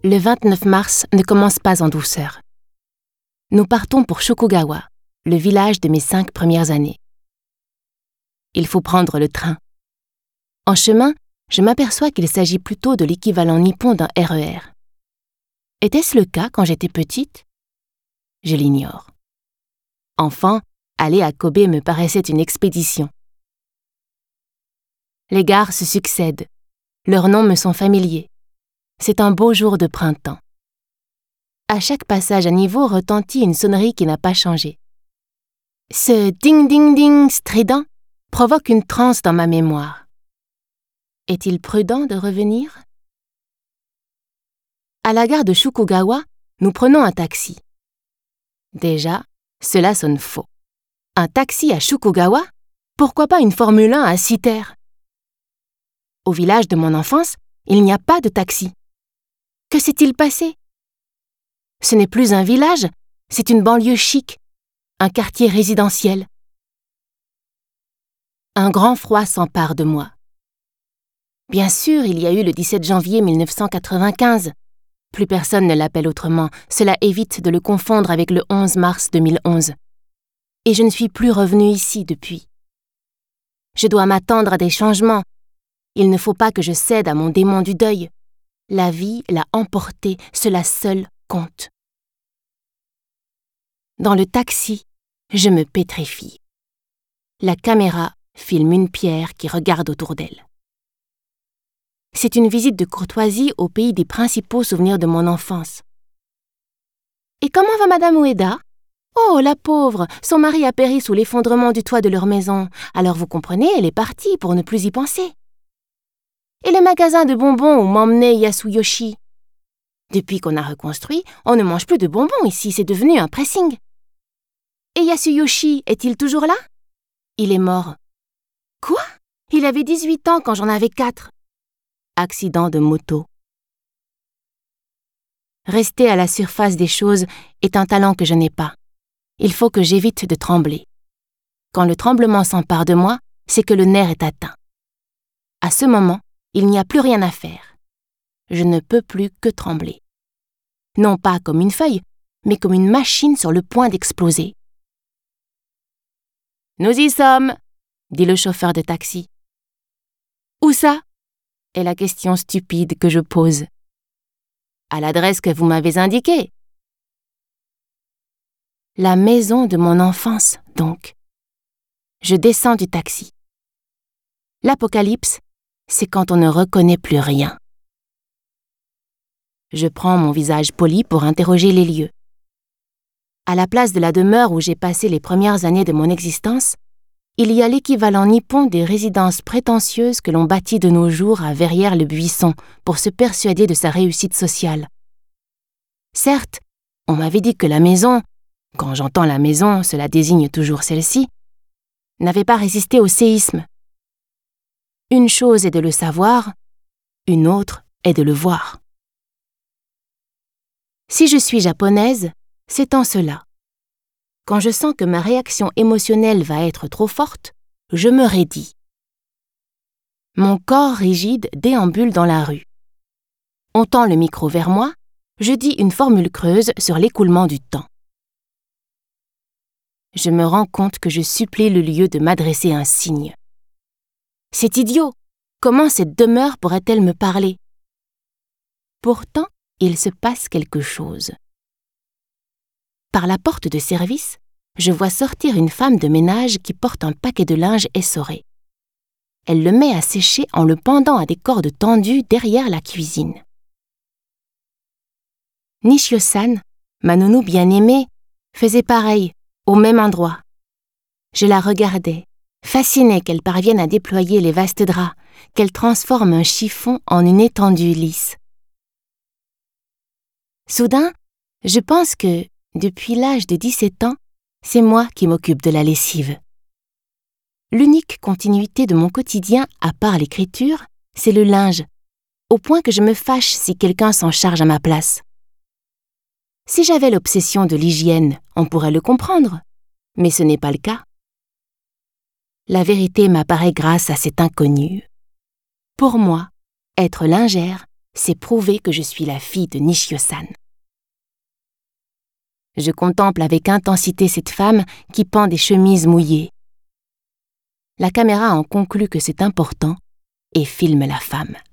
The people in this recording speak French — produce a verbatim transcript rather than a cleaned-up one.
Le vingt-neuf mars ne commence pas en douceur. Nous partons pour Shokugawa, le village de mes cinq premières années. Il faut prendre le train. En chemin, je m'aperçois qu'il s'agit plutôt de l'équivalent nippon d'un R E R. Était-ce le cas quand j'étais petite? Je l'ignore. Enfant, aller à Kobe me paraissait une expédition. Les gares se succèdent. Leurs noms me sont familiers. C'est un beau jour de printemps. À chaque passage à niveau retentit une sonnerie qui n'a pas changé. Ce ding-ding-ding strident provoque une transe dans ma mémoire. Est-il prudent de revenir? À la gare de Shokugawa, nous prenons un taxi. Déjà, cela sonne faux. Un taxi à Shokugawa? Pourquoi pas une Formule un à Citer? Au village de mon enfance, il n'y a pas de taxi. Que s'est-il passé? Ce n'est plus un village, c'est une banlieue chic, un quartier résidentiel. Un grand froid s'empare de moi. Bien sûr, il y a eu le dix-sept janvier mille neuf cent quatre-vingt-quinze. Plus personne ne l'appelle autrement, cela évite de le confondre avec le onze mars deux mille onze. Et je ne suis plus revenue ici depuis. Je dois m'attendre à des changements. Il ne faut pas que je cède à mon démon du deuil. La vie l'a emporté, cela seul compte. Dans le taxi, je me pétrifie. La caméra filme une pierre qui regarde autour d'elle. C'est une visite de courtoisie au pays des principaux souvenirs de mon enfance. Et comment va Madame Ueda? Oh, la pauvre, son mari a péri sous l'effondrement du toit de leur maison. Alors vous comprenez, elle est partie pour ne plus y penser. Et le magasin de bonbons où m'emmenait Yasuyoshi? Depuis qu'on a reconstruit, on ne mange plus de bonbons ici, c'est devenu un pressing. Et Yasuyoshi, est-il toujours là? Il est mort. Quoi? Il avait dix-huit ans quand j'en avais quatre. Accident de moto. Rester à la surface des choses est un talent que je n'ai pas. Il faut que j'évite de trembler. Quand le tremblement s'empare de moi, c'est que le nerf est atteint. À ce moment, il n'y a plus rien à faire. Je ne peux plus que trembler. Non pas comme une feuille, mais comme une machine sur le point d'exploser. « Nous y sommes !» dit le chauffeur de taxi. « Où ça ?» est la question stupide que je pose. « À l'adresse que vous m'avez indiquée. » La maison de mon enfance, donc. Je descends du taxi. L'apocalypse, c'est quand on ne reconnaît plus rien. Je prends mon visage poli pour interroger les lieux. À la place de la demeure où j'ai passé les premières années de mon existence, il y a l'équivalent nippon des résidences prétentieuses que l'on bâtit de nos jours à Verrières-le-Buisson pour se persuader de sa réussite sociale. Certes, on m'avait dit que la maison, quand j'entends la maison, cela désigne toujours celle-ci, n'avait pas résisté au séisme. Une chose est de le savoir, une autre est de le voir. Si je suis japonaise, c'est en cela. Quand je sens que ma réaction émotionnelle va être trop forte, je me raidis. Mon corps rigide déambule dans la rue. On tend le micro vers moi, je dis une formule creuse sur l'écoulement du temps. Je me rends compte que je supplie le lieu de m'adresser un signe. C'est idiot! Comment cette demeure pourrait-elle me parler? Pourtant, il se passe quelque chose. Par la porte de service, je vois sortir une femme de ménage qui porte un paquet de linge essoré. Elle le met à sécher en le pendant à des cordes tendues derrière la cuisine. Nishio-san, ma nounou bien-aimée, faisait pareil, au même endroit. Je la regardais, fascinée qu'elle parvienne à déployer les vastes draps, qu'elle transforme un chiffon en une étendue lisse. Soudain, je pense que, depuis l'âge de dix-sept ans, c'est moi qui m'occupe de la lessive. L'unique continuité de mon quotidien, à part l'écriture, c'est le linge, au point que je me fâche si quelqu'un s'en charge à ma place. Si j'avais l'obsession de l'hygiène, on pourrait le comprendre, mais ce n'est pas le cas. La vérité m'apparaît grâce à cet inconnu. Pour moi, être lingère, C'est prouver que je suis la fille de Nishio-san. Je contemple avec intensité cette femme qui pend des chemises mouillées. La caméra en conclut que c'est important et filme la femme.